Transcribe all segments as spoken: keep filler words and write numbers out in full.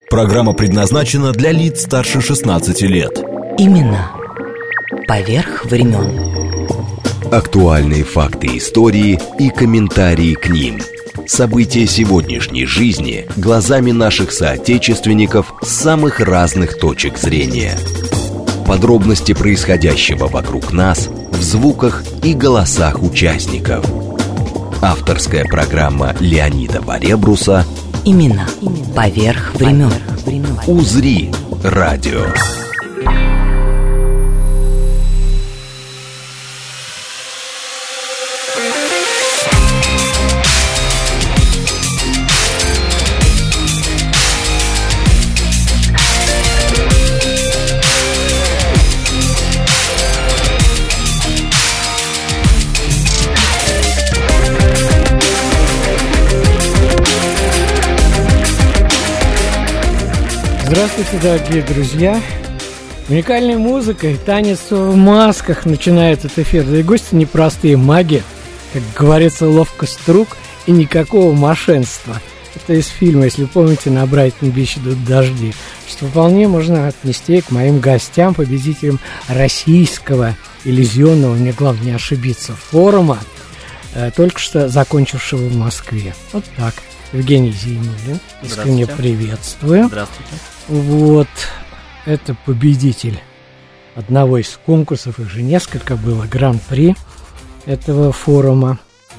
Программа предназначена для лиц старше шестнадцати лет. Именно поверх времен. Актуальные факты истории и комментарии к ним. События сегодняшней жизни глазами наших соотечественников с самых разных точек зрения. Подробности происходящего вокруг нас в звуках и голосах участников. Авторская программа Леонида Баребруса Именно поверх времен. «Узри радио». Здравствуйте, дорогие друзья! Уникальной музыкой, танец в масках начинает этот эфир. Да и гости непростые, маги, как говорится, ловкость рук и никакого мошенства. Это из фильма, если помните, «На Брайтон Бич идут дожди», что вполне можно отнести к моим гостям, победителям российского иллюзионного, мне главное не ошибиться, форума, только что закончившего в Москве. Вот так. Евгений Зейнуллин, искренне приветствую. Здравствуйте. Вот, это победитель одного из конкурсов, их же несколько было, гран-при этого форума.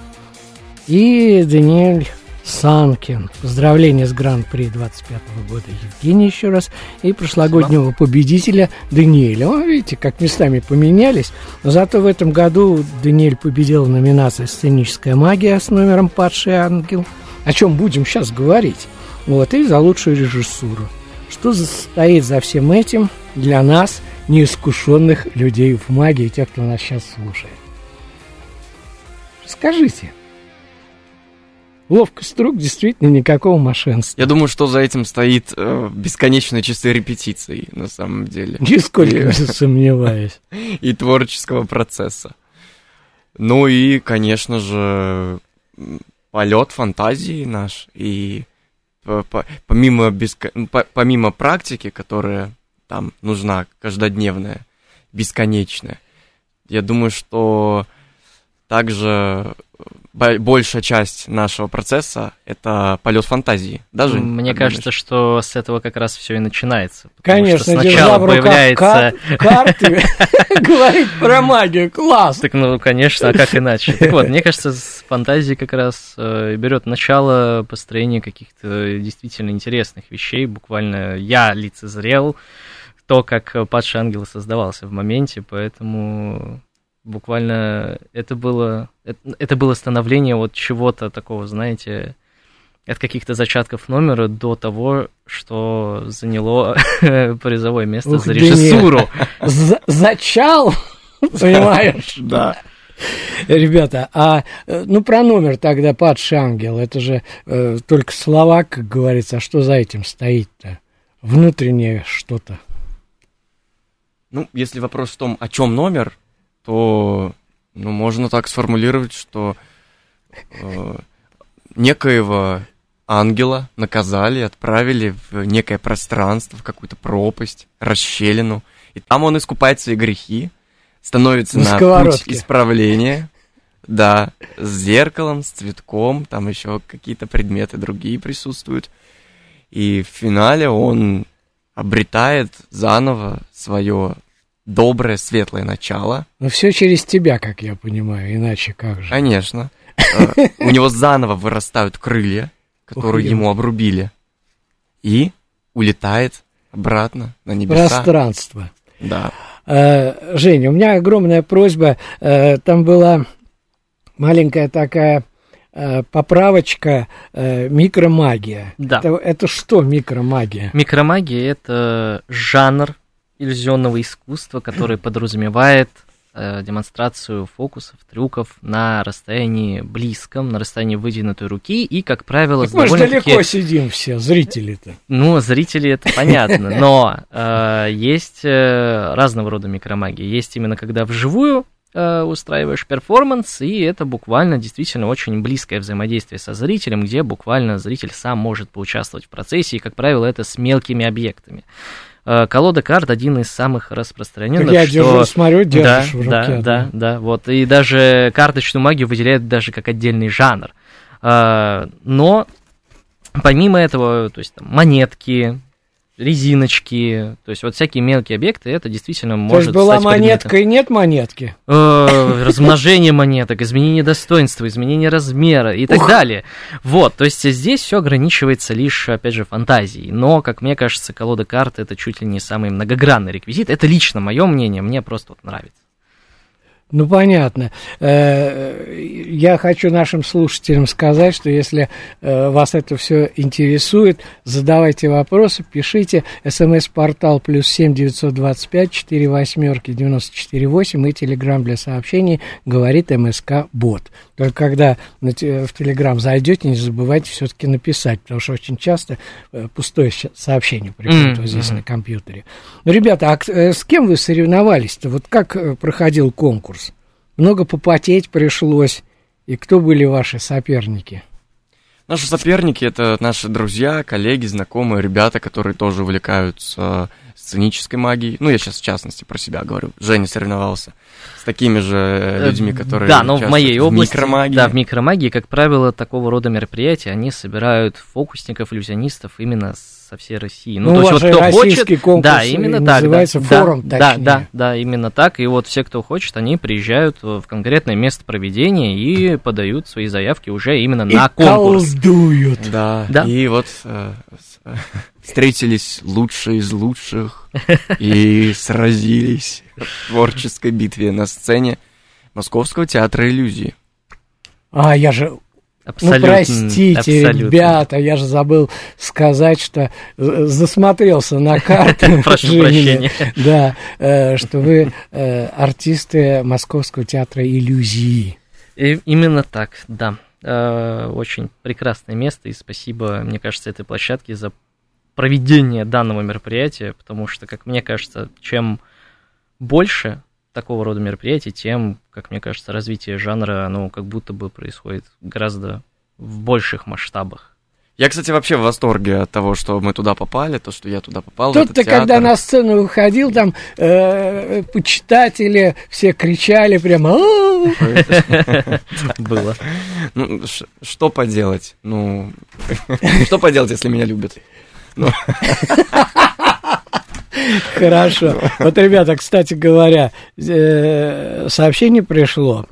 И Даниэль Санкин. Поздравления с гран-при двадцать пятого года, Евгений, еще раз. И прошлогоднего Спасибо. победителя Даниэля. О, видите, как местами поменялись. Но зато в этом году Даниэль победил в номинации «Сценическая магия» с номером «Падший ангел», о чем будем сейчас говорить. Вот, и за лучшую режиссуру. Что стоит за всем этим для нас, неискушенных людей в магии, тех, кто нас сейчас слушает? Скажите. Ловкость рук, действительно никакого мошенства. Я думаю, что за этим стоит э, бесконечные часы репетиций, на самом деле. Нисколько не сомневаюсь. И творческого процесса. Ну и, конечно же, полет фантазии наш. И помимо, беско... помимо практики, которая там нужна каждодневная, бесконечная, я думаю, что также большая часть нашего процесса — это полет фантазии. Даже мне кажется, что с этого как раз все и начинается. Конечно, сначала появляется карты, говорить про магию, класс. Так, ну, конечно, а как иначе? Так вот, мне кажется, с фантазии как раз берет начало построение каких-то действительно интересных вещей. Буквально я лицезрел то, как «Падший ангел» создавался в моменте, поэтому буквально это было, это, это было становление вот чего-то такого, знаете, от каких-то зачатков номера до того, что заняло призовое место Ух, за режиссуру. За- зачал, понимаешь? Да. Ребята, а ну про номер тогда «Падший ангел», это же э, только слова, как говорится, а что за этим стоит-то? Внутреннее что-то. Ну, если вопрос в том, о чем номер, то, ну, можно так сформулировать, что э, некоего ангела наказали, отправили в некое пространство, в какую-то пропасть, расщелину, и там он искупает свои грехи, становится на, на путь исправления, да, с зеркалом, с цветком, там еще какие-то предметы другие присутствуют, и в финале он обретает заново свое доброе, светлое начало. Но все через тебя, как я понимаю, иначе как же? Конечно. У него заново вырастают крылья, которые ему обрубили, и улетает обратно на небеса. Пространство. Да. Женя, у меня огромная просьба. Там была маленькая такая поправочка, микромагия. Да. Это, это что микромагия? Микромагия — это жанр иллюзионного искусства, который подразумевает э, демонстрацию фокусов, трюков на расстоянии близком, на расстоянии вытянутой руки и, как правило, так мы же далеко таки... сидим все, зрители-то. Ну, зрители — это понятно, но э, есть э, разного рода микромагия. Есть именно когда вживую э, устраиваешь перформанс, и это буквально действительно очень близкое взаимодействие со зрителем, где буквально зритель сам может поучаствовать в процессе, и, как правило, это с мелкими объектами. Колода карт один из самых распространенных. Так я что... держу, смотрю, держишь да, в руке. Да, да, да, да, вот. И даже карточную магию выделяют даже как отдельный жанр. Но помимо этого, то есть там, монетки, резиночки, то есть вот всякие мелкие объекты, это действительно может стать То есть была предметом. монетка и нет монетки? Размножение монеток, изменение достоинства, изменение размера и так далее. Вот, то есть здесь все ограничивается лишь, опять же, фантазией. Но, как мне кажется, колода карт — это чуть ли не самый многогранный реквизит. Это лично мое мнение, мне просто вот нравится. Ну, понятно. Я хочу нашим слушателям сказать, что если вас это все интересует, задавайте вопросы, пишите. СМС-портал плюс семь девятьсот двадцать пять четыре восьмерки девяносто четыре восемь и телеграм для сообщений говорит МСК-бот. Только когда в телеграм зайдете, не забывайте все-таки написать, потому что очень часто пустое сообщение приходит mm-hmm. вот здесь на компьютере. Ну, ребята, а с кем вы соревновались-то? Вот как проходил конкурс? Много попотеть пришлось. И кто были ваши соперники? Наши соперники — это наши друзья, коллеги, знакомые, ребята, которые тоже увлекаются сценической магией. Ну, я сейчас в частности про себя говорю. Женя соревновался с такими же людьми, которые да, но в моей в области, микромагии. Да, в микромагии, как правило, такого рода мероприятия, они собирают фокусников, иллюзионистов именно со всей России. Ну, ну то есть вот кто хочет, конкурс да, именно так, называется да, форум, да, точнее. Да, да, да, именно так. И вот все, кто хочет, они приезжают в конкретное место проведения и подают свои заявки уже именно и на конкурс. Колдуют. Да, да. И вот э, встретились лучшие из лучших и сразились в творческой битве на сцене Московского театра иллюзий. А, я же... Абсолютно, ну, простите, абсолютно. Ребята, я же забыл сказать, что засмотрелся на карты. Прошу прощения. Да, что вы артисты Московского театра иллюзий. Именно так, да. Очень прекрасное место, и спасибо, мне кажется, этой площадке за проведение данного мероприятия, потому что, как мне кажется, чем больше такого рода мероприятий, тем, как мне кажется, развитие жанра, оно как будто бы происходит гораздо в больших масштабах. Я, кстати, вообще в восторге от того, что мы туда попали, то, что я туда попал. Тут ты, когда на сцену выходил, там э, почитатели все кричали прямо. Было. Ну, что поделать? Ну, что поделать, если меня любят? Хорошо. Вот, ребята, кстати говоря, сообщение пришло.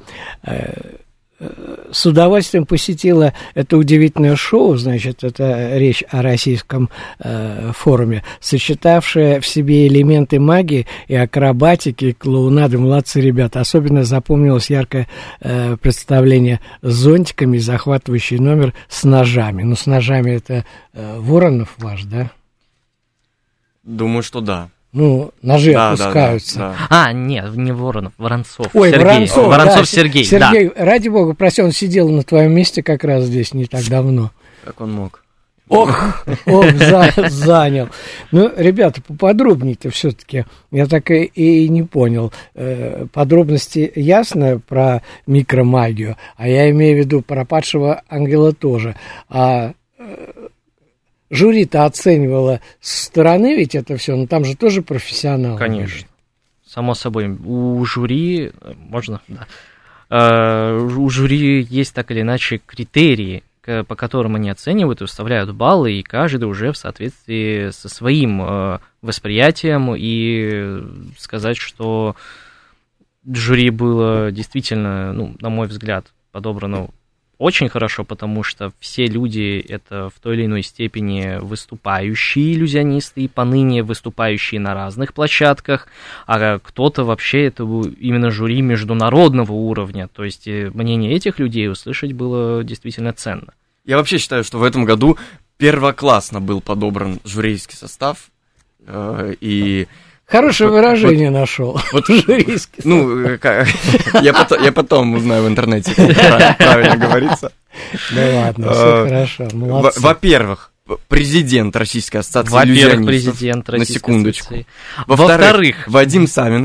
С удовольствием посетила это удивительное шоу, значит, это речь о российском э, форуме, сочетавшее в себе элементы магии и акробатики, и клоунады. Молодцы ребята. Особенно запомнилось яркое э, представление с зонтиками, захватывающий номер с ножами. Ну, с ножами это э, Воронов ваш, да? Думаю, что да. Ну, ножи да, опускаются. Да, да, да. А, нет, не Воронов, Воронцов. Ой, Сергей. Воронцов, Воронцов да, Сергей, Сергей, да. ради бога, прости, он сидел на твоем месте как раз здесь не так давно. Как он мог? Ох, ох, за, занял. Ну, ребята, поподробнее-то все-таки, я так и, и не понял. Э, подробности ясно про микромагию, а я имею в виду про падшего ангела тоже. А э, жюри-то оценивало со стороны ведь это все, но там же тоже профессионалы. Конечно. Само собой, у жюри, можно, да, э, у жюри есть так или иначе критерии, по которым они оценивают и выставляют баллы, и каждый уже в соответствии со своим э, восприятием, и сказать, что жюри было действительно, ну, на мой взгляд, подобрано очень хорошо, потому что все люди — это в той или иной степени выступающие иллюзионисты, и поныне выступающие на разных площадках, а кто-то вообще это именно жюри международного уровня, то есть мнение этих людей услышать было действительно ценно. Я вообще считаю, что в этом году первоклассно был подобран жюрийский состав, э, и... Хорошее выражение вот, нашел. Вот, ну, я потом, я потом узнаю в интернете, как правильно говорится. Да ладно, все хорошо, молодцы. Во-первых, президент Российской ассоциации Во-первых, иллюзионистов. президент Российской на секундочку. ассоциации. Во-вторых, Вадим Савенков,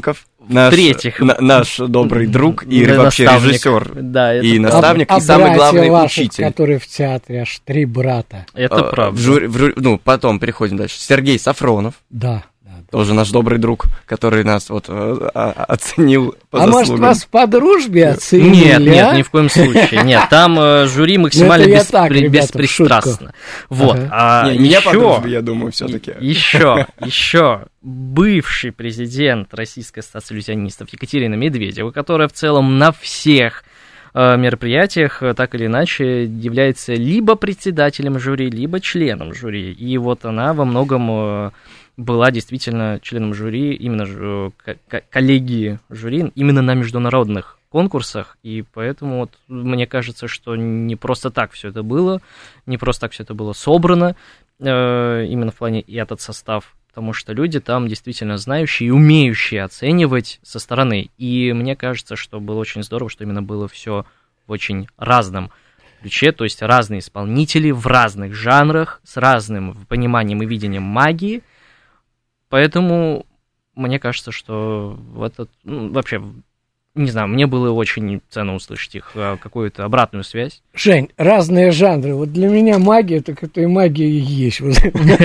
Наш, В-третьих, на, наш добрый друг и да, вообще наставник. режиссер, Да, это и правда. наставник, а и самый братья главный ваши, учитель. которые в театре, аж три брата. Это А, правда. в жюри- в жюри- ну, потом переходим дальше. Сергей Сафронов, Да, да, да. тоже наш добрый друг, который нас вот э, а- оценил по А может, заслугам. вас по дружбе оценили, Нет, нет, а? ни в коем случае. Нет, там э, жюри максимально я беспри- так, ребята, в беспристрастно. Вот. Ага. А Не, меня по еще, дружбе, я думаю, все-таки. еще, еще бывший президент Российской ассоциации иллюзионистов Екатерина Медведева, которая в целом на всех э, мероприятиях э, так или иначе является либо председателем жюри, либо членом жюри. И вот она во многом э, была действительно членом жюри, именно ж- к- к- коллегии жюри, именно на международных конкурсах, и поэтому вот мне кажется, что не просто так все это было, не просто так все это было собрано, э, именно в плане и этот состав, потому что люди там действительно знающие и умеющие оценивать со стороны, и мне кажется, что было очень здорово, что именно было все в очень разном ключе, то есть разные исполнители в разных жанрах, с разным пониманием и видением магии, поэтому мне кажется, что в этот, ну, вообще, не знаю, мне было очень ценно услышать их а, какую-то обратную связь. Жень, разные жанры. Вот для меня магия, так это и магия и есть. Вот.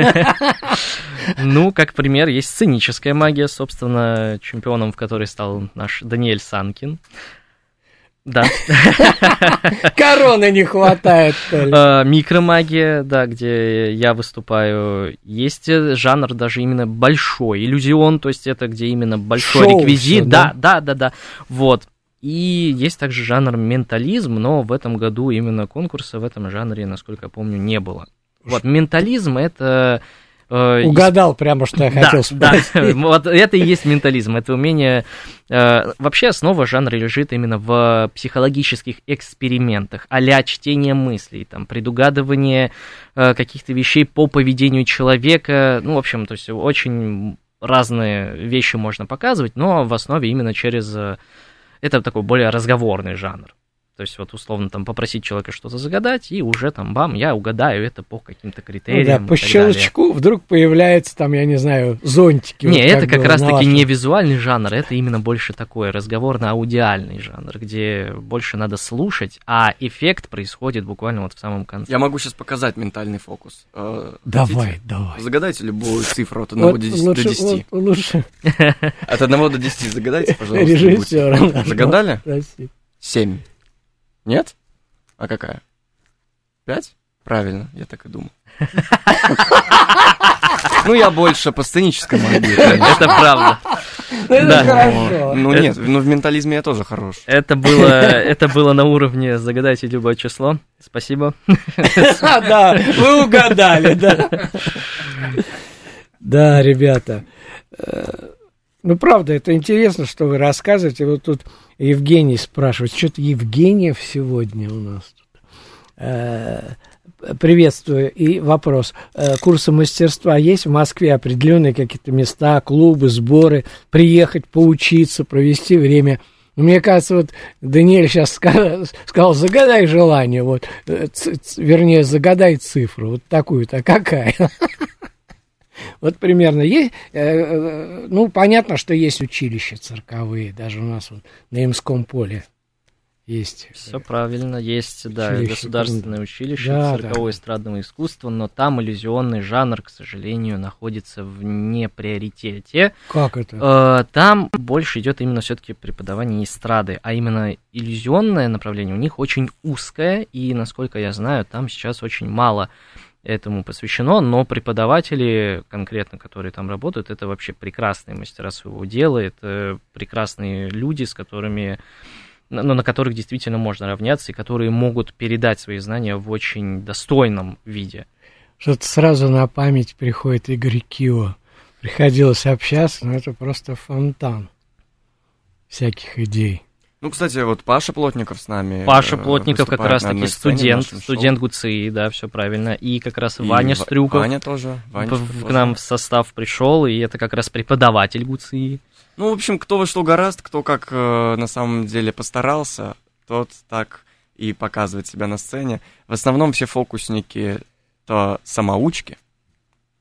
Ну, как пример, есть сценическая магия, собственно, чемпионом в которой стал наш Даниэль Санкин. Да. Короны не хватает. А, Микромагия, да, где я выступаю. Есть жанр даже именно большой иллюзион, то есть это где именно большой Шоу реквизит. всё, Да, да, да, да. Вот. И есть также жанр ментализм, но в этом году именно конкурса в этом жанре, насколько я помню, не было. Вот, ментализм — это... э, Угадал прямо, что я хотел да, спросить. да, вот это и есть ментализм, это умение... э, вообще основа жанра лежит именно в психологических экспериментах, а-ля чтение мыслей, там, предугадывание э, каких-то вещей по поведению человека, ну, в общем, то есть очень разные вещи можно показывать, но в основе именно через... э, это такой более разговорный жанр. То есть, вот, условно, там, попросить человека что-то загадать, и уже там, бам, я угадаю это по каким-то Ну критериям. да, по и так далее. щелчку вдруг появляется там, я не знаю, зонтики. Не, вот это как было на раз-таки вашем. не визуальный жанр, это именно больше такой разговорно-аудиальный жанр, где больше надо слушать, а эффект происходит буквально вот в самом конце. Я могу сейчас показать ментальный фокус. Э, Давай, хотите? давай. Загадайте любую цифру от одного Вот до десяти. лучше, до десяти. вот лучше От одного до десяти загадайте, пожалуйста. режиссера. Загадали? Прости. Семь. Нет? А какая? Пять? Правильно, я так и думал. Ну, я больше по сценической магии, конечно. Это правда. Ну, это Да. хорошо. Ну, нет, ну в ментализме я тоже хорош. Это было, это было на уровне «загадайте любое число». Спасибо. А, да, вы угадали, да. Да, ребята. Э, Ну, правда, это интересно, что вы рассказываете. Вот тут Евгений спрашивает. Что-то Евгениев сегодня у нас тут. Э, Приветствую. И вопрос. Э, Курсы мастерства есть в Москве? Определенные какие-то места, клубы, сборы? Приехать, поучиться, провести время? Ну, мне кажется, вот Даниэль сейчас сказал, сказал, загадай желание, вот, э, ц- ц- вернее, загадай цифру, вот такую-то, а какая? Вот примерно есть, э, э, ну, понятно, что есть училища цирковые, даже у нас вот на Имском поле есть. Все правильно, есть, да, Училище, государственное училище да, циркового да. и эстрадного искусства, но там иллюзионный жанр, к сожалению, находится в неприоритете. Как это? Э, Там больше идет именно все-таки преподавание эстрады, а именно иллюзионное направление у них очень узкое, и, насколько я знаю, там сейчас очень мало этому посвящено, но преподаватели, конкретно, которые там работают, это вообще прекрасные мастера своего дела, это прекрасные люди, с которыми, ну, на которых действительно можно равняться, и которые могут передать свои знания в очень достойном виде. Что-то сразу на память приходит Игорь Кио. Приходилось общаться, но это просто фонтан всяких идей. Ну, кстати, вот Паша Плотников с нами. Паша э, Плотников как выступает на раз-таки одной сцене в студент, нашем шоу. студент ГУЦИ, да, все правильно, и как раз И Ваня Ва- Стрюков Ваня тоже. Ванечка в- к тоже. нам в состав пришел, и это как раз преподаватель ГУЦИ. Ну, в общем, кто во что гораст, кто как э, на самом деле постарался, тот так и показывает себя на сцене. В основном все фокусники — то самоучки.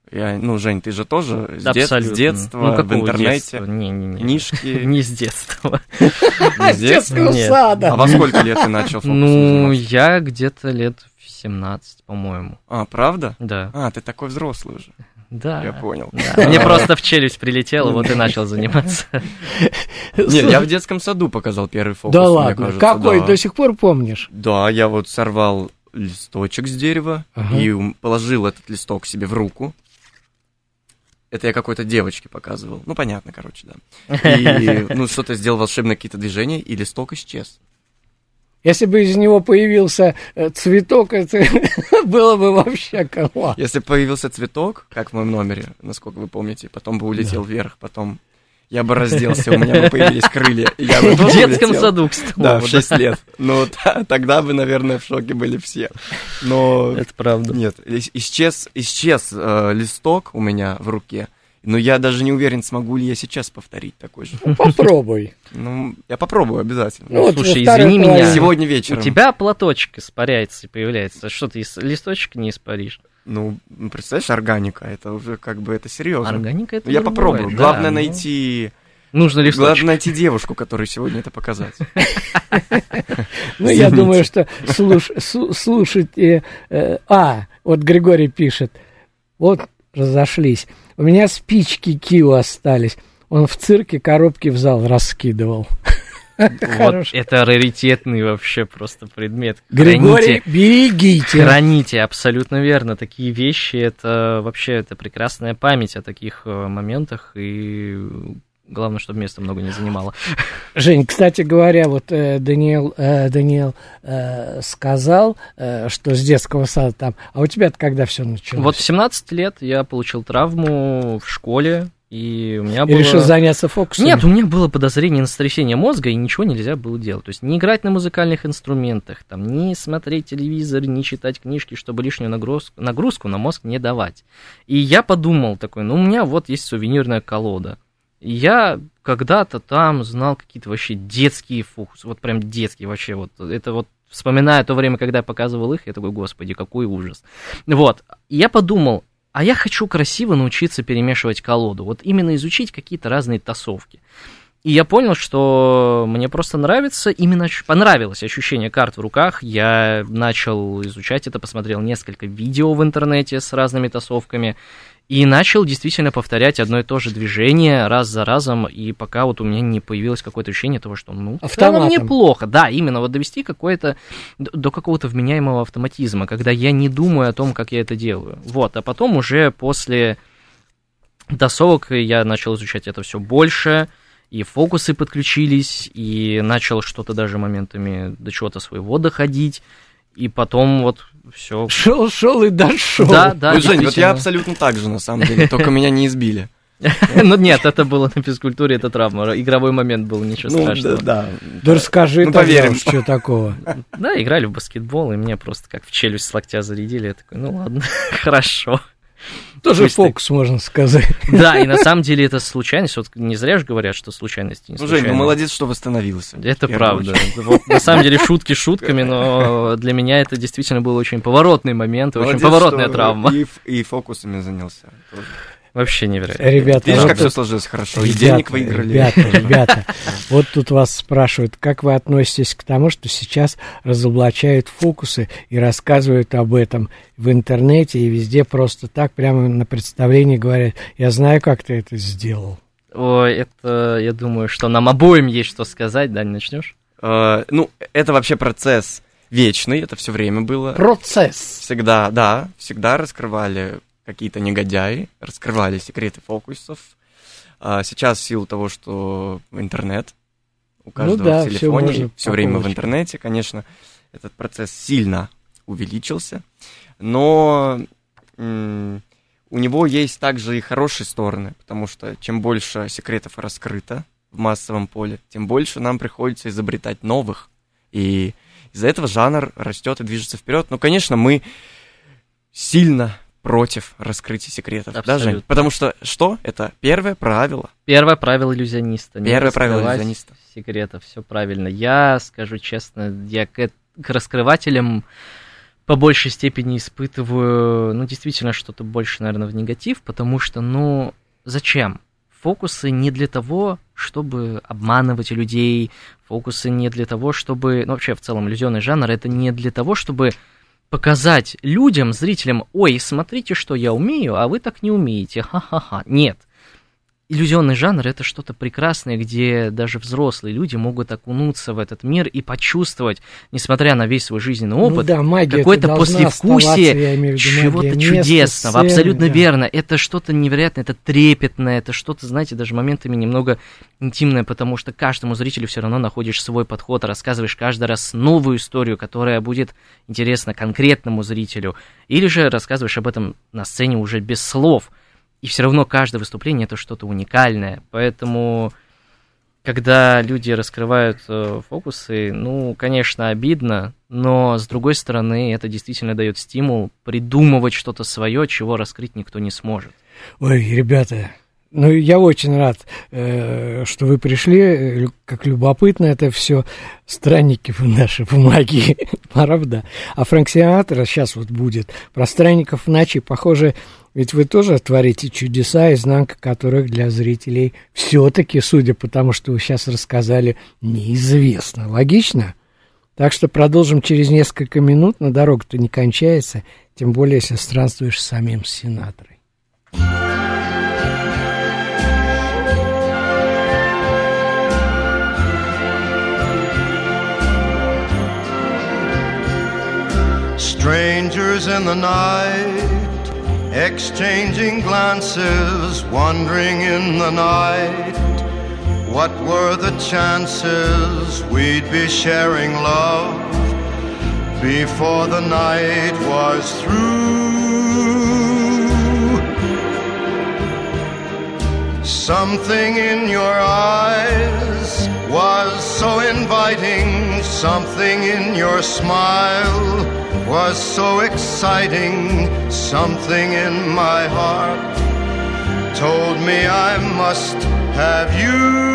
Я, ну, Жень, ты же тоже с, Да, дет- абсолютно. с детства Ну, в какого интернете, детства? Не, не, не. книжки. Не с детства. Не с детства? Нет. сада. А во сколько лет ты начал фокусом Ну, заниматься? я где-то лет в семнадцать, по-моему. А, правда? Да. А, ты такой взрослый уже. Да. Я понял. Да. Мне просто в челюсть прилетело, вот и начал заниматься. Нет, я в детском саду показал первый фокус. Да мне ладно, кажется, какой, да. до сих пор помнишь? Да, я вот сорвал листочек с дерева Ага. и ум- положил этот листок себе в руку. Это я какой-то девочке показывал. Ну, понятно, короче, да. И, ну, что-то сделал волшебные какие-то движения, и листок исчез. Если бы из него появился э, цветок, это было бы вообще класс. Если появился цветок, как в моем номере, насколько вы помните, потом бы улетел вверх, потом я бы разделся, у меня бы появились крылья. и я бы В тоже детском улетел. саду, кстати. Да, в шесть лет. Ну, та- тогда бы, наверное, в шоке были все. Но Это правда. нет, ис- исчез, исчез э, листок у меня в руке, но я даже не уверен, смогу ли я сейчас повторить такой же. Ну, попробуй. Ну, я попробую обязательно. Ну, вот Слушай, во второй извини меня. половине. Сегодня У вечером. тебя платочек испаряется и появляется. Что ты из листочка не испаришь? Ну, ну, представляешь, органика, это уже как бы, это серьезно. Органика это Я другое, попробую. да, Главное ну, найти... Нужно листочек. Главное найти девушку, которой сегодня это показать. Ну, я думаю, что слуш, су- слушать... э, э, а, вот Григорий пишет. Вот разошлись. У меня спички Кио остались. Он в цирке коробки в зал раскидывал. Вот Хорош. это раритетный вообще просто предмет. Григорий, Храните, берегите. храните, абсолютно верно. Такие вещи, это вообще это прекрасная память о таких э, моментах, и главное, чтобы места много не занимало. Жень, кстати говоря, вот э, Даниил, э, Даниил э, сказал, э, что с детского сада там. А у тебя-то когда все началось? Вот в семнадцать лет я получил травму в школе, и у меня И было... решил заняться фокусом? Нет, у меня было подозрение на сотрясение мозга, и ничего нельзя было делать. То есть не играть на музыкальных инструментах, там, не смотреть телевизор, не читать книжки, чтобы лишнюю нагрузку, нагрузку на мозг не давать. И я подумал такой, ну, у меня вот есть сувенирная колода. И я когда-то там знал какие-то вообще детские фокусы, вот прям детские вообще, вот это вот, вспоминая то время, когда я показывал их, я такой, господи, какой ужас. Вот, и я подумал, а я хочу красиво научиться перемешивать колоду, вот именно изучить какие-то разные тасовки. И я понял, что мне просто нравится, именно понравилось ощущение карт в руках. Я начал изучать это, посмотрел несколько видео в интернете с разными тасовками и начал действительно повторять одно и то же движение раз за разом, и пока вот у меня не появилось какое-то ощущение того, что, ну, в целом Автоматом. неплохо. Да, именно вот довести какое-то, до какого-то вменяемого автоматизма, когда я не думаю о том, как я это делаю. Вот, а потом уже после тасовок я начал изучать это все больше, и фокусы подключились, и начал что-то даже моментами до чего-то своего доходить, и потом вот все. Шел, шел и дошел. Да, да, Ну, Жень, вот я действительно. абсолютно так же, на самом деле, только меня не избили. Ну нет, это было на физкультуре, это травма. Игровой момент был, ничего Ну, страшного. да, да. Да расскажи Ну, тогда, поверим. что такого. Да, играли в баскетбол, и мне просто как в челюсть с локтя зарядили. Я такой, ну ладно, хорошо. Тоже Пусть ты- фокус, можно сказать. Да, и на самом деле это случайность. Вот не зря же говорят, что случайности не Ну, Жень, случайны. ну молодец, что восстановился. Это В первую правда. очередь. Вот, на самом деле шутки шутками, но для меня это действительно был очень поворотный момент, очень Молодец, поворотная что травма. И, ф- и фокусами занялся. тоже. Вообще невероятно. Ребята, Видишь, вот как все тут- сложилось хорошо, и Ребята, денег выиграли. Ребята, ребята, вот тут вас спрашивают, как вы относитесь к тому, что сейчас разоблачают фокусы и рассказывают об этом в интернете и везде просто так, прямо на представлении говорят, я знаю, как ты это сделал. Ой, это, я думаю, что нам обоим есть что сказать. Дань, начнешь? Э, ну, это вообще процесс вечный, это все время было. Процесс. Всегда, да, всегда раскрывали какие-то негодяи, раскрывали секреты фокусов. А сейчас в силу того, что интернет у каждого да, в всё телефоне, можно все по время в полочкам. интернете, конечно, этот процесс сильно увеличился, но м, у него есть также и хорошие стороны, потому что чем больше секретов раскрыто в массовом поле, тем больше нам приходится изобретать новых, и из-за этого жанр растет и движется вперед. Ну, конечно, мы сильно против раскрытия секретов, да, Жень? Абсолютно. Потому что что? Это первое правило. Первое правило иллюзиониста. не Первое правило раскрывать иллюзиониста. секретов, все правильно. Я скажу честно, я к, к раскрывателям по большей степени испытываю, ну, действительно, что-то больше, наверное, в негатив, потому что, ну, зачем? Фокусы не для того, чтобы обманывать людей, фокусы не для того, чтобы... Ну, вообще, в целом, иллюзионный жанр — это не для того, чтобы показать людям, зрителям: ой, смотрите, что я умею, а вы так не умеете, ха-ха-ха. Нет. Иллюзионный жанр — это что-то прекрасное, где даже взрослые люди могут окунуться в этот мир и почувствовать, несмотря на весь свой жизненный опыт, ну да, какое-то послевкусие чего-то чудесного. Места, абсолютно да. верно. Это что-то невероятное, это трепетное, это что-то, знаете, даже моментами немного интимное, потому что каждому зрителю все равно находишь свой подход, рассказываешь каждый раз новую историю, которая будет интересна конкретному зрителю, или же рассказываешь об этом на сцене уже без слов. И все равно каждое выступление — это что-то уникальное. Поэтому, когда люди раскрывают э, фокусы, ну, конечно, обидно, но, с другой стороны, это действительно дает стимул придумывать что-то свое, чего раскрыть никто не сможет. Ой, ребята, ну, я очень рад, э, что вы пришли. Как любопытно это все. Странники вы наши, бумаги, правда. А Фрэнк Синатра сейчас вот будет про странников ночи. Похоже, ведь вы тоже творите чудеса, изнанка которых для зрителей все-таки, судя по тому, что вы сейчас рассказали, неизвестно. Логично? Так что продолжим через несколько минут. Но дорога-то не кончается, тем более, если странствуешь с самим Синатрой. Strangers in the night, exchanging glances, wandering in the night. What were the chances we'd be sharing love before the night was through? Something in your eyes was so inviting, something in your smile was so exciting, something in my heart told me I must have you.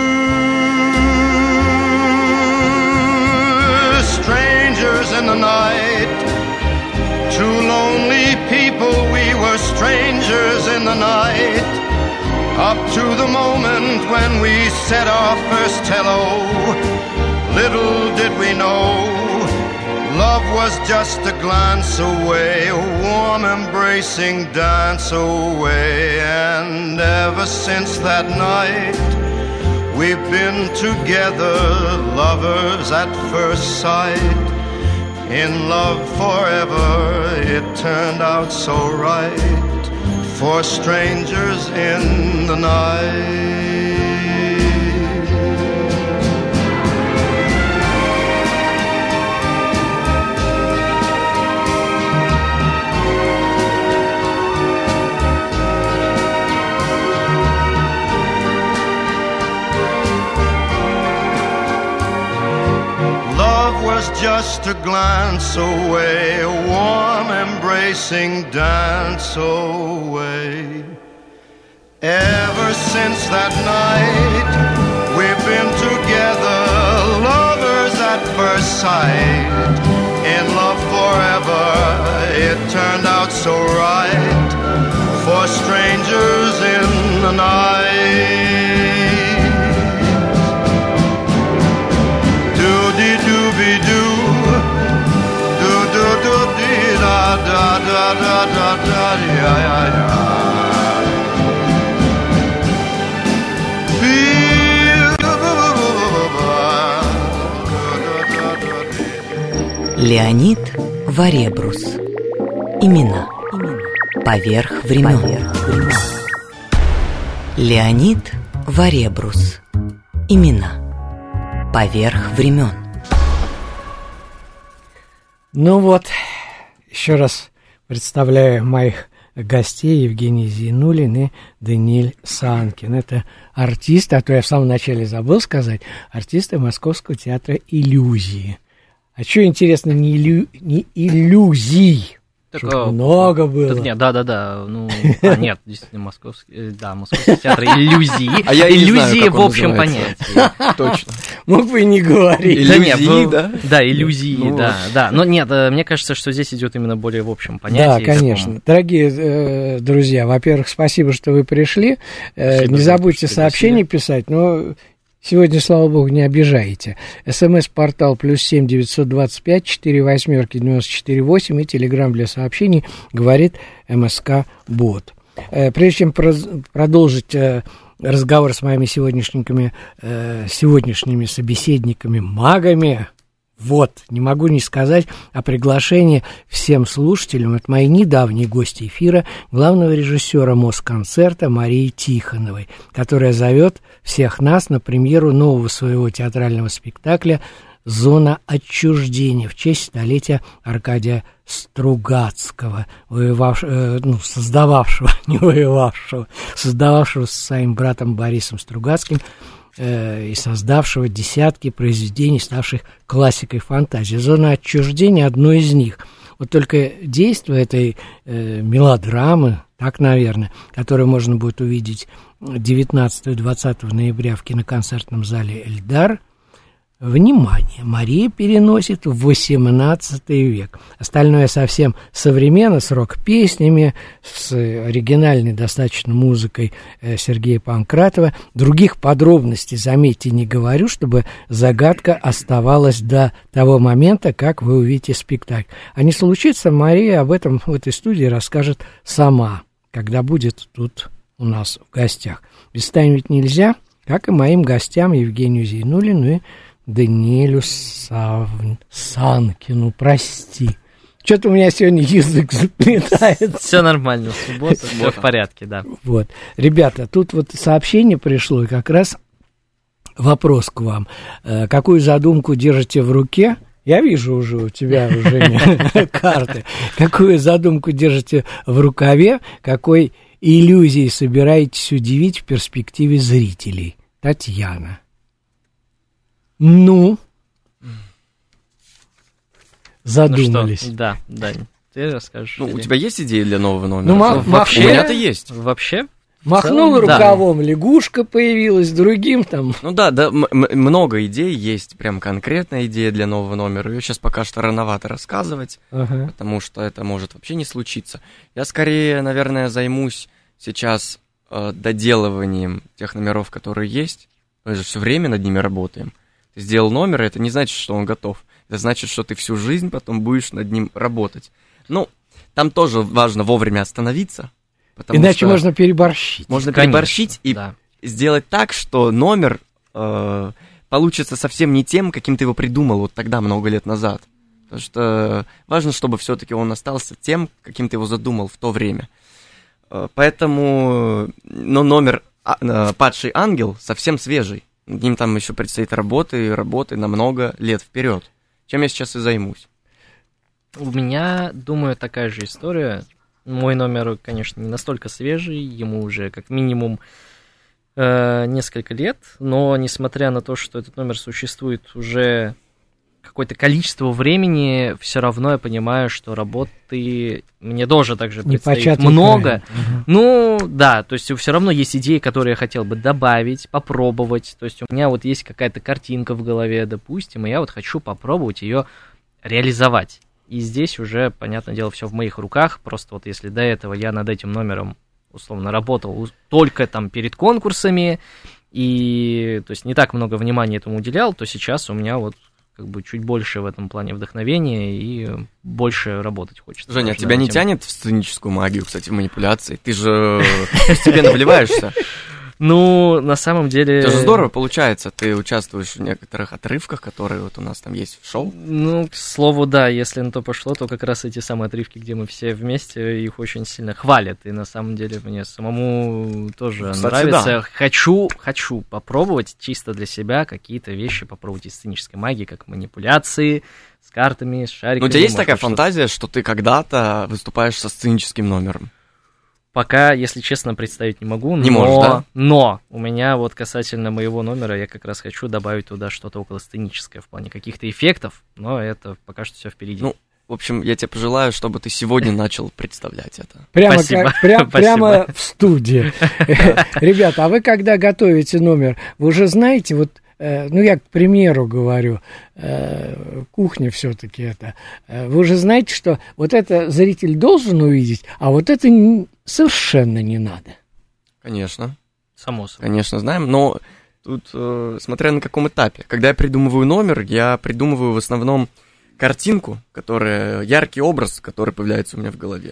Strangers in the night, two lonely people, we were strangers in the night, up to the moment when we said our first hello. Little did we know, love was just a glance away, a warm embracing dance away. And ever since that night, we've been together, lovers at first sight, in love forever. It turned out so right for strangers in the night. Was just a glance away, a warm embracing dance away. Ever since that night, we've been together, lovers at first sight, in love forever. It turned out so right for strangers in the night. Da da da da da da yeah yeah yeah. Леонид Варебрус. Имена. Поверх времен. Леонид Варебрус. Имена. Поверх времен. Ну вот, еще раз представляю моих гостей: Евгений Зейнуллин и Даниэль Санкин. Это артисты, а то я в самом начале забыл сказать, артисты Московского театра «Иллюзии». А что интересно, не, иллю... не иллюзий, так, а, много было. Так, нет, да-да-да, ну, а, нет, действительно, Московский, да, Московский театр «Иллюзии». А я иллюзии в общем понятии. Точно. мог бы и не говорить. Иллюзии, да, нет, ну, да? Да, иллюзии, Ну, да, да. Но нет, э, мне кажется, что здесь идет именно более в общем понятии. Да, конечно. таком. Дорогие э, друзья, во-первых, спасибо, что вы пришли. Э, Спасибо не за забудьте то, что сообщения писать, но сегодня, слава богу, не обижаете. СМС-портал плюс семь девятьсот двадцать пять четыре восьмерки девяносто четыре восемь и телеграм для сообщений говорит МСК Бот. Э, прежде чем проз- продолжить э, разговор с моими сегодняшними, э, сегодняшними собеседниками, магами, вот, не могу не сказать о приглашении всем слушателям от моей недавней гости эфира, главного режиссера Москонцерта Марии Тихоновой, которая зовет всех нас на премьеру нового своего театрального спектакля «Зона отчуждения» в честь столетия Аркадия Стругацкого, воевавшего, э, ну, создававшего, не воевавшего, создававшего со своим братом Борисом Стругацким э, и создавшего десятки произведений, ставших классикой фантазии. «Зона отчуждения» — одно из них. Вот только действие этой э, мелодрамы, так, наверное, которую можно будет увидеть девятнадцатого и двадцатого ноября в киноконцертном зале «Эльдар», внимание, Мария переносит в восемнадцатый век. Остальное совсем современно, с рок-песнями, с оригинальной достаточно музыкой Сергея Панкратова. Других подробностей, заметьте, не говорю, чтобы загадка оставалась до того момента, как вы увидите спектакль. А не случится, Мария об этом в этой студии расскажет сама, когда будет тут у нас в гостях. Без тайн ведь нельзя, как и моим гостям Евгению Зейнуллину и Даниэлю Сав... Санкину, прости. Что-то у меня сегодня язык заплетается. Все нормально, суббота, все в порядке, да. Вот. Ребята, тут вот сообщение пришло, и как раз вопрос к вам. Какую задумку держите в руке? Я вижу уже у тебя уже карты. Какую задумку держите в рукаве? Какой иллюзией собираетесь удивить в перспективе зрителей? Татьяна. Ну, задумались. Ну что, да, Дань, ты расскажешь. Ну, или... у тебя есть идеи для нового номера? Ну, ма- вообще, вообще- у меня-то есть. Вообще? Махнул целом, да. рукавом, лягушка появилась, другим там. Ну да, да, м- м- много идей есть, прям конкретная идея для нового номера. Ее сейчас пока что рановато рассказывать, Ага. потому что это может вообще не случиться. Я скорее, наверное, займусь сейчас э, доделыванием тех номеров, которые есть. Мы же все время над ними работаем. Ты сделал номер, это не значит, что он готов. Это значит, что ты всю жизнь потом будешь над ним работать. Ну, там тоже важно вовремя остановиться. потому Иначе что можно переборщить. Можно Конечно, переборщить и да. сделать так, что номер э, получится совсем не тем, каким ты его придумал вот тогда, много лет назад. Потому что важно, чтобы все-таки он остался тем, каким ты его задумал в то время. Э, поэтому но номер э, «Падший ангел» совсем свежий. Над ним там еще предстоит работы и работы на много лет вперед. Чем я сейчас и займусь. У меня, думаю, такая же история. Мой номер, конечно, не настолько свежий, ему уже как минимум э, несколько лет, но несмотря на то, что этот номер существует уже какое-то количество времени, все равно я понимаю, что работы мне тоже также предстоит Непочатый много. край. Мгм. Ну, да, то есть все равно есть идеи, которые я хотел бы добавить, попробовать. То есть у меня вот есть какая-то картинка в голове, допустим, и я вот хочу попробовать ее реализовать. И здесь уже, понятное дело, все в моих руках. Просто вот если до этого я над этим номером, условно, работал только там перед конкурсами, и то есть не так много внимания этому уделял, то сейчас у меня вот как бы чуть больше в этом плане вдохновения и больше работать хочется. Женя, а тоже тебя над не этим. тянет в сценическую магию, кстати, в манипуляции? Ты же постепенно вливаешься. Ну, на самом деле... Это же здорово получается. Ты участвуешь в некоторых отрывках, которые вот у нас там есть в шоу. Ну, к слову, да, если на то пошло, то как раз эти самые отрывки, где мы все вместе, их очень сильно хвалят. И на самом деле мне самому тоже Кстати, нравится. да. Хочу, хочу попробовать чисто для себя какие-то вещи, попробовать из сценической магии, как манипуляции с картами, с шариками. Ну, у тебя есть может такая быть, что-то. фантазия, что ты когда-то выступаешь со сценическим номером? Пока, если честно, представить не могу. Не но, можешь, да? Но у меня вот касательно моего номера, я как раз хочу добавить туда что-то около сценическое в плане каких-то эффектов, но это пока что все впереди. Ну, в общем, я тебе пожелаю, чтобы ты сегодня начал представлять это. Прямо, Спасибо. как- прям- Спасибо. прямо в студии. Ребята, а вы когда готовите номер, вы уже знаете, вот э, ну, я, к примеру, говорю, э, кухня все-таки это, э, вы уже знаете, что вот это зритель должен увидеть, а вот это н- совершенно не надо. Конечно. Само собой. Конечно, знаем, но тут, э, смотря на каком этапе. Когда я придумываю номер, я придумываю в основном картинку, которая, яркий образ, который появляется у меня в голове.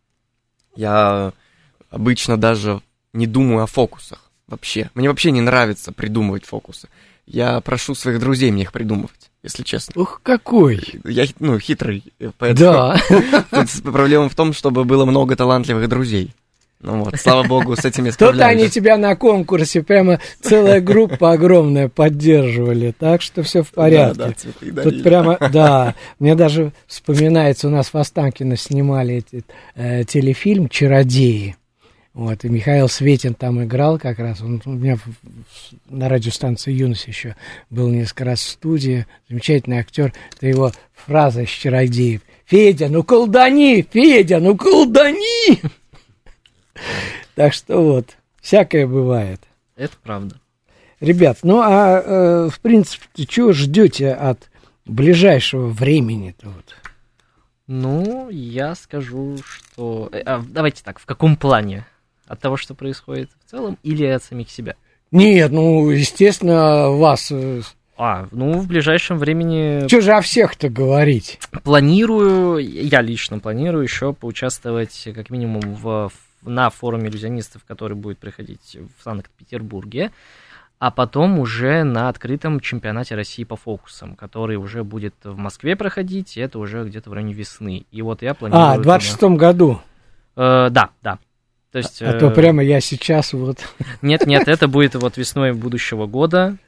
Я обычно даже не думаю о фокусах вообще. Мне вообще не нравится придумывать фокусы. Я прошу своих друзей мне их придумывать, если честно. Ух, какой! Я, ну, хитрый, поэтому... Да. Тут проблема в том, чтобы было много талантливых друзей. Ну вот, слава богу, с этим я Тут справляюсь. они тебя на конкурсе, прямо целая группа огромная поддерживали, так что все в порядке. Да, да, цветы Тут дарили. прямо, да, мне даже вспоминается, у нас в Останкино снимали этот э, телефильм «Чародеи». Вот, и Михаил Светин там играл как раз, он у меня в, в, на радиостанции «Юность» еще был несколько раз в студии, замечательный актер, это его фраза из «Чародеев». «Федя, ну колдани! Федя, ну колдани!» Так что вот, всякое бывает. Это правда. Ребят, ну а э, в принципе, чего ждете от ближайшего времени-то вот? Ну, я скажу, что... э, а, давайте так, в каком плане? От того, что происходит в целом, или от самих себя? Нет, ну, естественно, вас... э, А, ну, в ближайшем времени Чего же о всех-то говорить? планирую, я лично планирую еще поучаствовать как минимум в, на форуме иллюзионистов, который будет проходить в Санкт-Петербурге, а потом уже на открытом чемпионате России по фокусам, который уже будет в Москве проходить, и это уже где-то в районе весны. И вот я планирую... А, в двадцать шестом году. Э, да, да. То есть, А то э, прямо я сейчас вот... Нет, нет, это будет вот весной будущего года,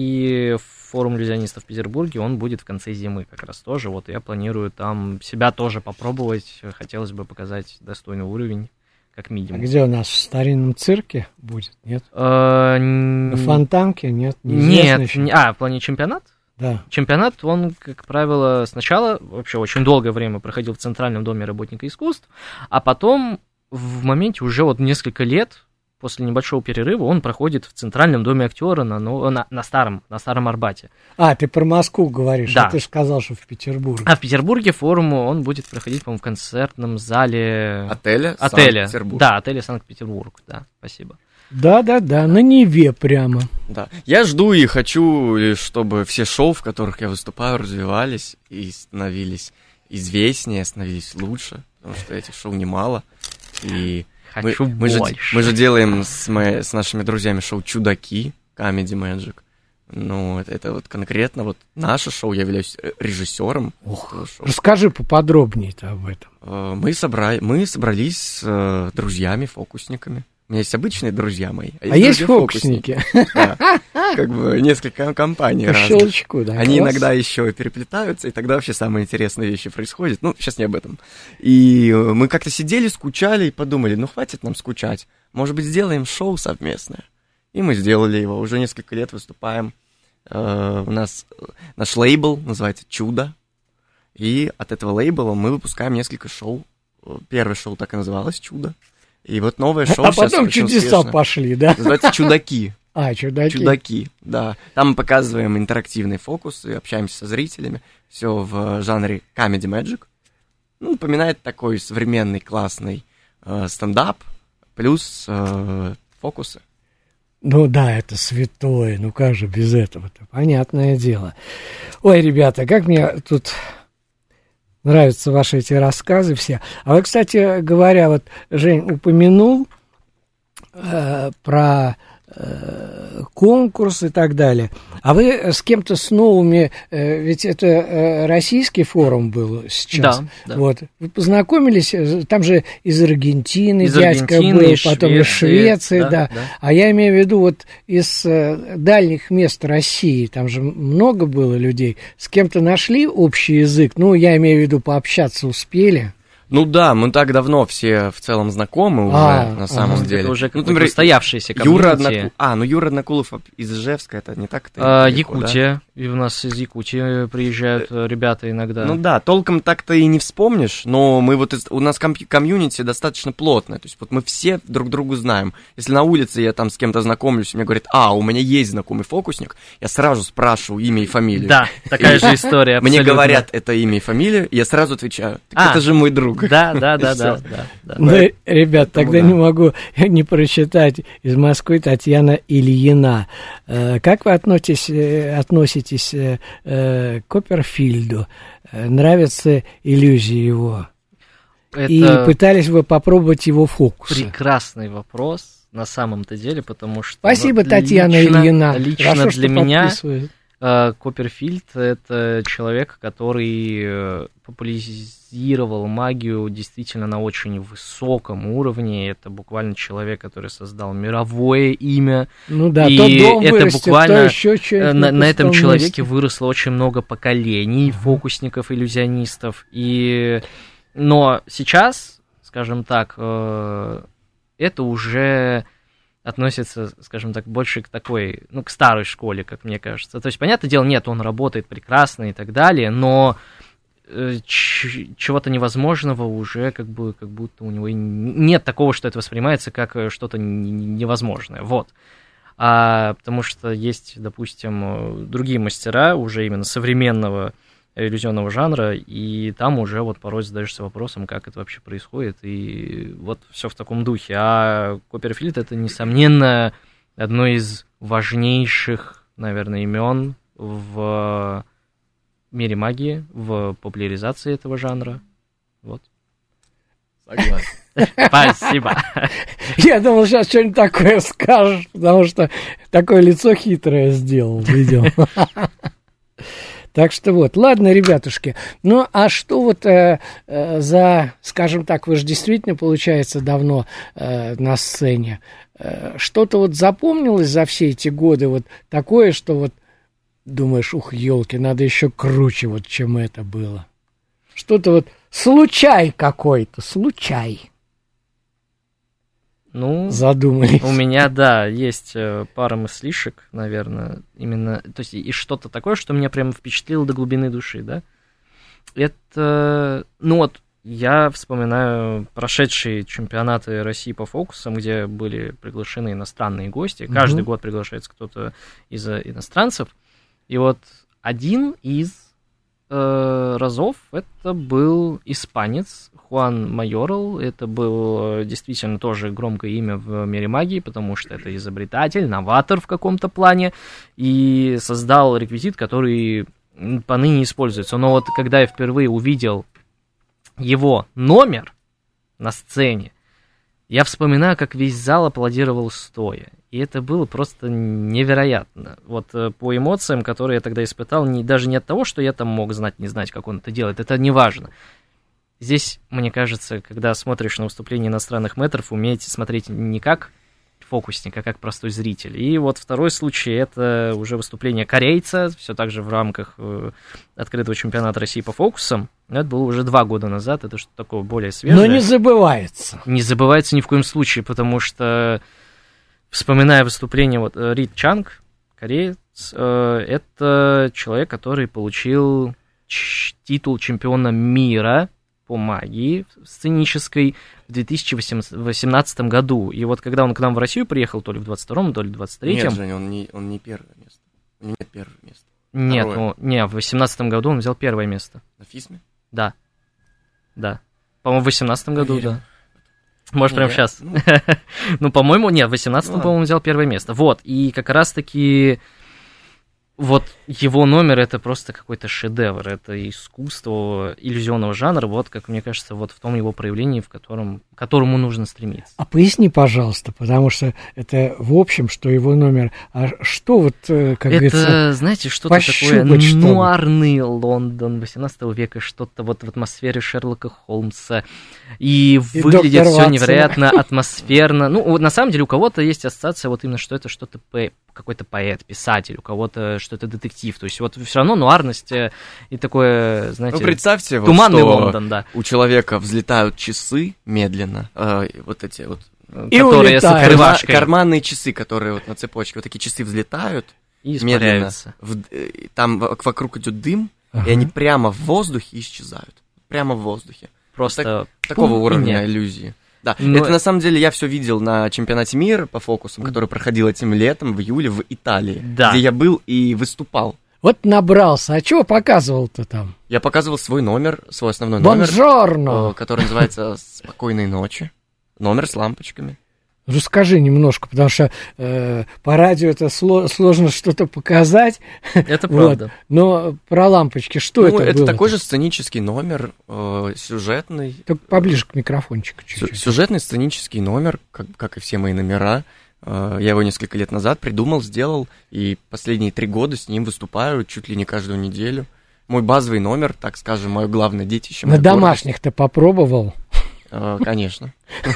и форум иллюзионистов в Петербурге, он будет в конце зимы как раз тоже. Вот я планирую там себя тоже попробовать, хотелось бы показать достойный уровень, как А минимум. где у нас, в старинном цирке будет, нет? Э, На н- Фонтанке, нет? Неизвестно Нет, еще. не- а, в плане чемпионат? Да. Чемпионат, он, как правило, сначала вообще очень долгое время проходил в Центральном доме работника искусств, а потом в моменте уже вот несколько лет после небольшого перерыва он проходит в Центральном доме актера на, ну, на, на, старом, на Старом Арбате. А, ты про Москву говоришь, Да. а ты же сказал, что в Петербурге. А в Петербурге форум он будет проходить, по-моему, в концертном зале Отеля отеля. Санкт-Петербург. Да, отеля Санкт-Петербург, да, спасибо. Да-да-да, на Неве прямо. Да. Я жду и хочу, лишь чтобы все шоу, в которых я выступаю, развивались и становились известнее, становились лучше, потому что этих шоу немало. И мы, Хочу мы, же, больше. мы же делаем с, мои, с нашими друзьями шоу «Чудаки», Comedy Magic. Ну, это, это вот конкретно вот наше шоу, я являюсь режиссером. этого шоу. Расскажи поподробнее-то об этом. Э, Мы, собрали, мы собрались с э, друзьями, фокусниками. У меня есть обычные друзья мои. А есть друзья-фокусники. фокусники? Да. Как бы несколько компаний По разных. щелчку, да. Они класс. иногда еще переплетаются, и тогда вообще самые интересные вещи происходят. Ну, сейчас не об этом. И э, мы как-то сидели, скучали и подумали, ну, хватит нам скучать. Может быть, сделаем шоу совместное. И мы сделали его. Уже несколько лет выступаем. Э, У нас э, наш лейбл называется «Чудо». И от этого лейбла мы выпускаем несколько шоу. Э, Первое шоу так и называлось «Чудо». И вот новое шоу А сейчас потом очень чудеса успешно. пошли, да? Называется «Чудаки». А, чудаки. Чудаки, да. Там мы показываем интерактивные фокусы, общаемся со зрителями. Все в жанре Comedy Magic. Ну, напоминает такой современный классный э, стендап, плюс э, фокусы. Ну да, это святое, ну как же без этого-то, понятное дело. Ой, ребята, как мне тут нравятся ваши эти рассказы все. А вы, кстати говоря, вот Жень упомянул э, про э, конкурс и так далее. А вы с кем-то с новыми, э, ведь это э, российский форум был сейчас. Да, да. Вот. Вы познакомились, э, там же из Аргентины Из дядька Аргентины, был, из потом из Швеции, Швеции, да, да, да. А я имею в виду вот из э, дальних мест России, там же много было людей. С кем-то нашли общий язык? Ну, я имею в виду, пообщаться успели? Ну да, мы так давно все в целом знакомы уже, А, на самом ага. деле. Это уже ну, какое-то устоявшееся Юра комьюнити. Однаку... А, ну Юра Однакулов из Ижевска, это не так-то А, далеко, Якутия. да? И у нас из Якутии приезжают ребята иногда. Ну да, толком так-то и не вспомнишь, но мы вот, из, у нас ком- комьюнити достаточно плотное, то есть вот мы все друг другу знаем. Если на улице я там с кем-то знакомлюсь, и мне говорят, а, у меня есть знакомый фокусник, я сразу спрашиваю имя и фамилию. Да, такая же история. Мне говорят это имя и фамилию, и я сразу отвечаю, так это же мой друг. Да, да, да, да. Ну, ребят, тогда не могу не прочитать из Москвы Татьяна Ильина. Как вы относитесь, относитесь к Копперфильду? Нравятся иллюзии его? Это и пытались бы попробовать его фокусы? Прекрасный вопрос на самом-то деле, потому что... Спасибо, ну, Татьяна лично, Ильина. Лично Хорошо, для меня э, Копперфильд — это человек, который популяризировал магию действительно на очень высоком уровне. Это буквально человек, который создал мировое имя. Ну да, и то дом это вырастет, буквально то еще на, на этом месте. человеке выросло очень много поколений фокусников, иллюзионистов. И... Но сейчас, скажем так, э, это уже относится, скажем так, больше к такой, ну, к старой школе, как мне кажется. То есть, понятное дело, нет, он работает прекрасно и так далее, но э, ч- чего-то невозможного уже как бы, как будто у него нет такого, что это воспринимается как что-то невозможное. Вот. А, потому что есть, допустим, другие мастера уже именно современного иллюзионного жанра, и там уже вот порой задаешься вопросом, как это вообще происходит, и вот все в таком духе. А Копперфильд — это, несомненно, одно из важнейших, наверное, имен в мире магии, в популяризации этого жанра. Вот. Согласен. Спасибо. Я думал, сейчас что-нибудь такое скажешь, потому что такое лицо хитрое сделал, видел. Так что вот, ладно, ребятушки, ну а что вот э, э, за, скажем так, вы же действительно, получается, давно э, на сцене, э, что-то вот запомнилось за все эти годы, вот такое, что вот думаешь, ух, елки, надо еще круче, вот чем это было. Что-то вот, случай какой-то, случай. Ну, задумались. У меня, да, есть пара мыслишек, наверное, именно, то есть и что-то такое, что меня прям впечатлило до глубины души, да. Это, ну вот, я вспоминаю прошедшие чемпионаты России по фокусам, где были приглашены иностранные гости. Mm-hmm. Каждый год приглашается кто-то из иностранцев. И вот один из э, разов это был испанец Хуан Майорал. Это был действительно тоже громкое имя в мире магии, потому что это изобретатель, новатор в каком-то плане, и создал реквизит, который поныне используется. Но вот когда я впервые увидел его номер на сцене, я вспоминаю, как весь зал аплодировал стоя. И это было просто невероятно. Вот по эмоциям, которые я тогда испытал, не, даже не от того, что я там мог знать, не знать, как он это делает, это не важно. Здесь, мне кажется, когда смотришь на выступление иностранных мэтров, уметь смотреть не как фокусник, а как простой зритель. И вот второй случай — это уже выступление корейца, все так же в рамках э, открытого чемпионата России по фокусам. Это было уже два года назад, это что-то такое более свежее. Но не забывается. Не забывается ни в коем случае, потому что, вспоминая выступление, вот Рид Чанг, кореец, э, это человек, который получил ч- титул чемпиона мира по магии сценической в две тысячи восемнадцатом году. И вот когда он к нам в Россию приехал, то ли в двадцать втором, то ли в двадцать третьем... Нет, Женя, он не, он не первое место. У него нет первого места. Нет, ну, не, в восемнадцатом году он взял первое место. На ФИСМе? Да. Да. По-моему, в восемнадцатом году, да. Может, прямо сейчас. Ну, ну, по-моему, нет, в восемнадцатом, по-моему, взял первое место. Вот, и как раз-таки... Вот его номер — это просто какой-то шедевр, это искусство иллюзионного жанра, вот, как мне кажется, вот в том его проявлении, в котором, к которому нужно стремиться. А поясни, пожалуйста, потому что это в общем, что его номер, а что вот, как это, говорится... Это, знаете, что-то такое нуарный Лондон восемнадцатого века, что-то вот в атмосфере Шерлока Холмса, и, и выглядит все невероятно атмосферно. Ну, вот на самом деле у кого-то есть ассоциация вот именно, что это что-то по какой-то поэт, писатель, у кого-то что это детектив. То есть вот все равно нуарность и такое, знаете, ну, представьте, туманный вот, что Лондон, да. У человека взлетают часы медленно, э, вот эти вот, и которые с открывашкой. Карманные часы, которые вот на цепочке, вот такие часы взлетают, И медленно. испаряются. В- э, там в- вокруг идет дым, Ага. и они прямо в воздухе исчезают. Прямо в воздухе. Просто Такого пум, и уровня нет. иллюзии. Да, Но- это на самом деле я все видел на чемпионате мира по фокусам, который проходил этим летом в июле в Италии, Да. где я был и выступал. Вот набрался. А чего показывал-то там? Я показывал свой номер, свой основной номер, Бонжорно! э, который называется «Спокойной ночи». Номер с лампочками. Расскажи немножко, потому что э, по радио это сло- сложно что-то показать. Это Вот. правда. Но про лампочки, что Ну, это это было? такой же сценический номер, э, сюжетный. Только поближе к микрофончику Сю- чуть-чуть. Сюжетный сценический номер, как, как и все мои номера. Э, Я его несколько лет назад придумал, сделал, и последние три года с ним выступаю чуть ли не каждую неделю. Мой базовый номер, так скажем, мое главное детище. На моя гордость. домашних-то попробовал? Э, Конечно.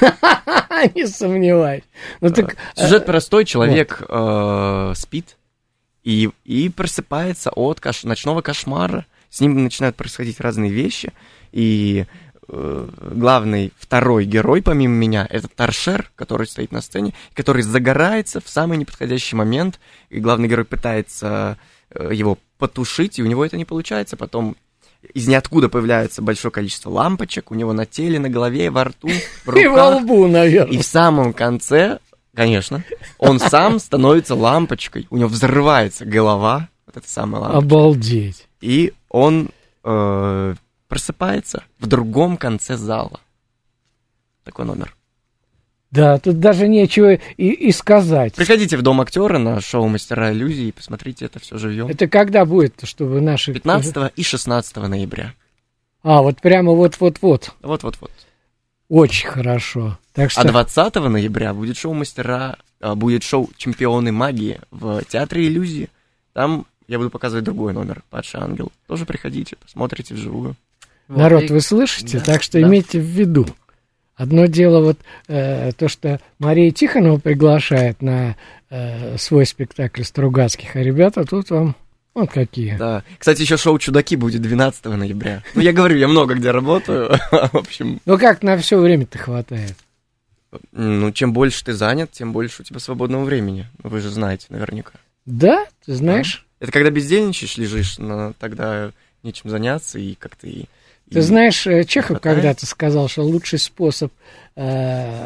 Не сомневаюсь. Ну так... э, Сюжет простой, человек э, спит и, и просыпается от кош- ночного кошмара. С ним начинают происходить разные вещи. И э, главный второй герой, помимо меня, это торшер, который стоит на сцене, который загорается в самый неподходящий момент. И главный герой пытается э, его потушить, и у него это не получается. Потом из ниоткуда появляется большое количество лампочек у него на теле, на голове, во рту, в И во руках. лбу, наверное. И в самом конце, конечно, он сам становится лампочкой. У него взрывается голова, вот эта самая лампочка. Обалдеть. И он э, просыпается в другом конце зала. Такой номер. Да, тут даже нечего и, и сказать. Приходите в Дом актера на шоу «Мастера иллюзий» и посмотрите это все живьем. Это когда будет, чтобы наши... пятнадцатого и шестнадцатого ноября. А, вот прямо вот-вот-вот. Вот-вот-вот. Очень хорошо. Так что... А двадцатого ноября будет шоу «Мастера», а, будет шоу «Чемпионы магии» в Театре иллюзий. Там я буду показывать другой номер, «Падший ангел». Тоже приходите, посмотрите вживую. Народ, Вот, и- вы слышите? да, Так что да. имейте в виду. Одно дело вот э, то, что Мария Тихонова приглашает на э, свой спектакль Стругацких, а ребята тут вам вот какие. Да. Кстати, еще шоу «Чудаки» будет двенадцатого ноября. Ну, я говорю, я много где работаю. В общем, Ну как на все время-то хватает? ну, чем больше ты занят, тем больше у тебя свободного времени. Вы же знаете наверняка. Да, ты знаешь? Это когда бездельничаешь, лежишь, но тогда нечем заняться, и как-то и... Ты и- знаешь, э, Чехов хватает. когда-то сказал, что лучший способ э,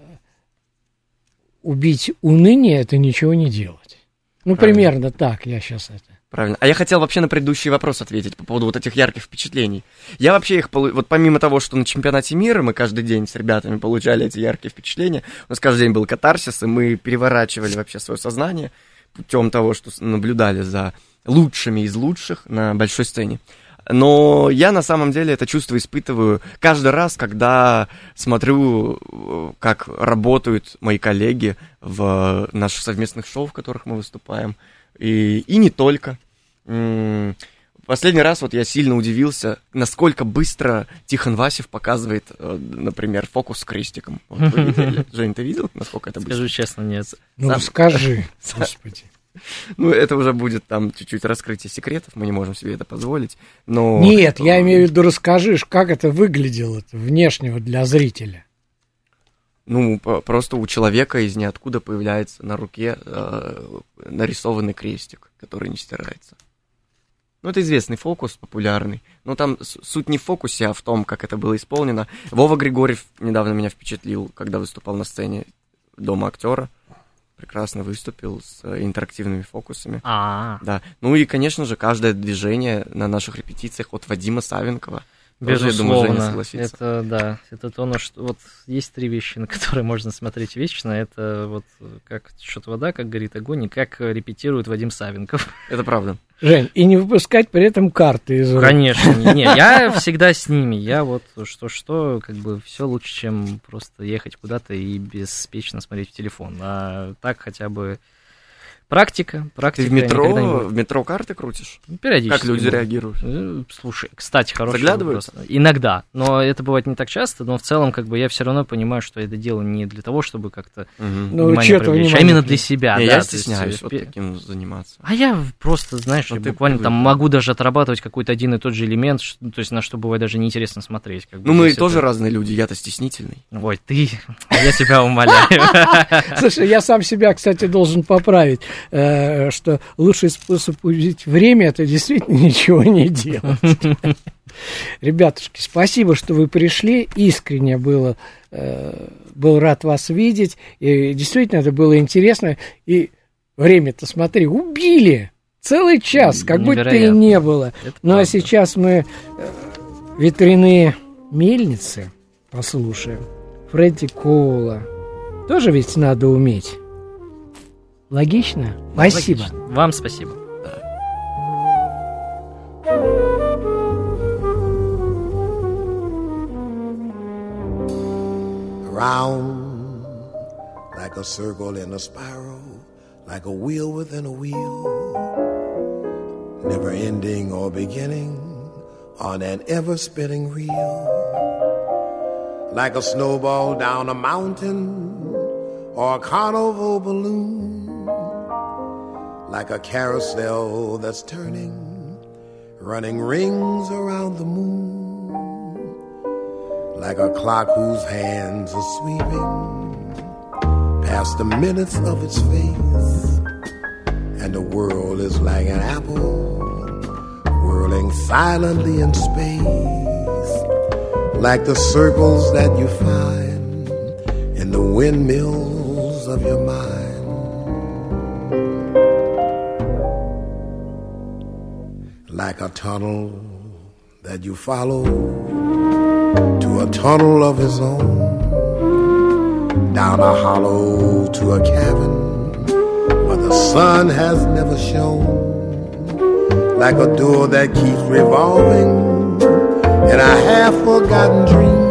убить уныние — это ничего не делать. Ну, Правильно. примерно так я сейчас это. Правильно. А я хотел вообще на предыдущий вопрос ответить по поводу вот этих ярких впечатлений. Я вообще их, полу- вот помимо того, что на чемпионате мира мы каждый день с ребятами получали эти яркие впечатления, у нас каждый день был катарсис, и мы переворачивали вообще свое сознание путем того, что с- наблюдали за лучшими из лучших на большой сцене. Но я на самом деле это чувство испытываю каждый раз, когда смотрю, э, как работают мои коллеги в наших совместных шоу, в которых мы выступаем. И, и не только. М, Последний раз вот я сильно удивился, насколько быстро Тихон Васев показывает, э, например, фокус с крестиком. Вот вы видели? Жень, ты видел, насколько это быстро? Скажу честно, нет. Ну, Сам- скажи, господи. Ну, это уже будет там чуть-чуть раскрытие секретов, мы не можем себе это позволить. Но... Нет, я э, имею в виду, расскажи, как это выглядело внешнего для зрителя. Ну, по- просто у человека из ниоткуда появляется на руке э, нарисованный крестик, который не стирается. Ну, это известный фокус, популярный. Но там с- суть не в фокусе, а в том, как это было исполнено. Вова Григорьев недавно меня впечатлил, когда выступал на сцене Дома актера. Прекрасно выступил с э, интерактивными фокусами. А, Да. Ну и, конечно же, каждое движение на наших репетициях от Вадима Савенкова. Тоже, я думаю, Женя безусловно. согласится. Это, да, это то, на что... Вот есть три вещи, на которые можно смотреть вечно. Это вот как течет вода, как горит огонь, и как репетирует Вадим Савенков. Это правда. Жень, и не выпускать при этом карты из рук. Конечно, не, не, я всегда с ними. Я вот что-что, как бы все лучше, чем просто ехать куда-то и беспечно смотреть в телефон. А так хотя бы практика, практика. Ты в метро, никогда не будет. в метро карты крутишь? Периодически. Как люди бывает. реагируют? Э, Слушай, кстати, хороший Заглядываются? вопрос. Иногда, но это бывает не так часто, но в целом как бы я все равно понимаю, что это делаю не для того, чтобы как-то Мгм. Ну, внимание чё-то привлечь, а внимание именно привлечь. для себя. Не, да, я то есть, стесняюсь э, вот пе- таким заниматься. А я просто, знаешь, Ну, я ты буквально там привык. могу даже отрабатывать какой-то один и тот же элемент, ш- то есть на что бывает даже неинтересно смотреть. Как бы Ну, мы здесь тоже это- разные люди, я-то стеснительный. Ой, ты, я тебя умоляю. Слушай, я сам себя, кстати, должен поправить. э, что лучший способ убить время – это действительно ничего не делать. Ребятушки, спасибо, что вы пришли. Искренне было, э, был рад вас видеть. И действительно, это было интересно. И время-то, смотри, убили целый час, как будто и не было. Это ну, правда. А сейчас мы э, ветряные мельницы послушаем. Фредди Коула. Тоже ведь надо уметь. Логично? Спасибо. Логично. Вам спасибо. Round like a circle in a spiral, like a wheel within a wheel, never ending or beginning on an ever spinning reel, like a snowball down a mountain or a carnival balloon, like a carousel that's turning, running rings around the moon, like a clock whose hands are sweeping past the minutes of its face, and the world is like an apple whirling silently in space, like the circles that you find in the windmills of your mind, like a tunnel that you follow to a tunnel of his own, down a hollow to a cavern where the sun has never shone, like a door that keeps revolving in a half-forgotten dream,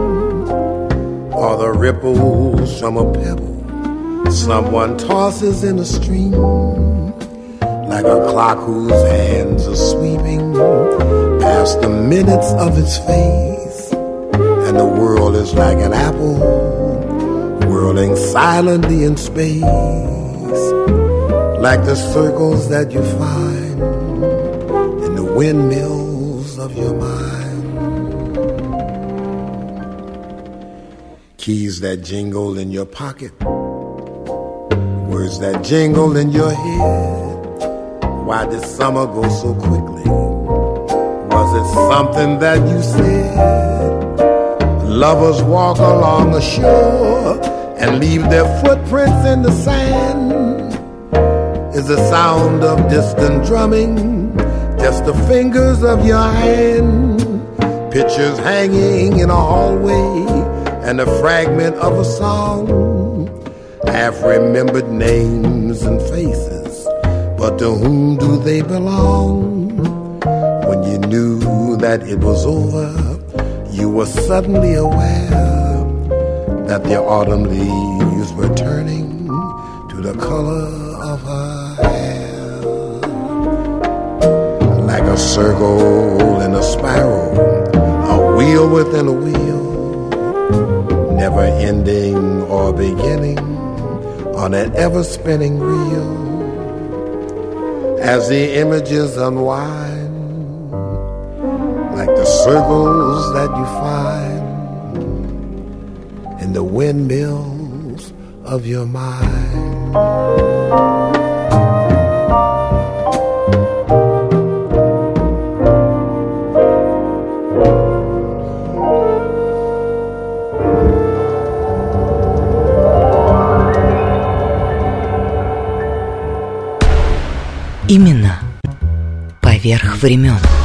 or the ripples from a pebble someone tosses in a stream, like a clock whose hands are sweeping past the minutes of its face, and the world is like an apple whirling silently in space, like the circles that you find in the windmills of your mind. Keys that jingle in your pocket, words that jingle in your head. Why did summer go so quickly? Was it something that you said? Lovers walk along the shore and leave their footprints in the sand. Is the sound of distant drumming just the fingers of your hand? Pictures hanging in a hallway and a fragment of a song, half-remembered names and faces, but to whom do they belong? When you knew that it was over, you were suddenly aware that the autumn leaves were turning to the color of her hair, like a circle in a spiral, a wheel within a wheel, never ending or beginning on an ever-spinning reel. As the images unwind, like the circles that you find in the windmills of your mind. Имена поверх времен.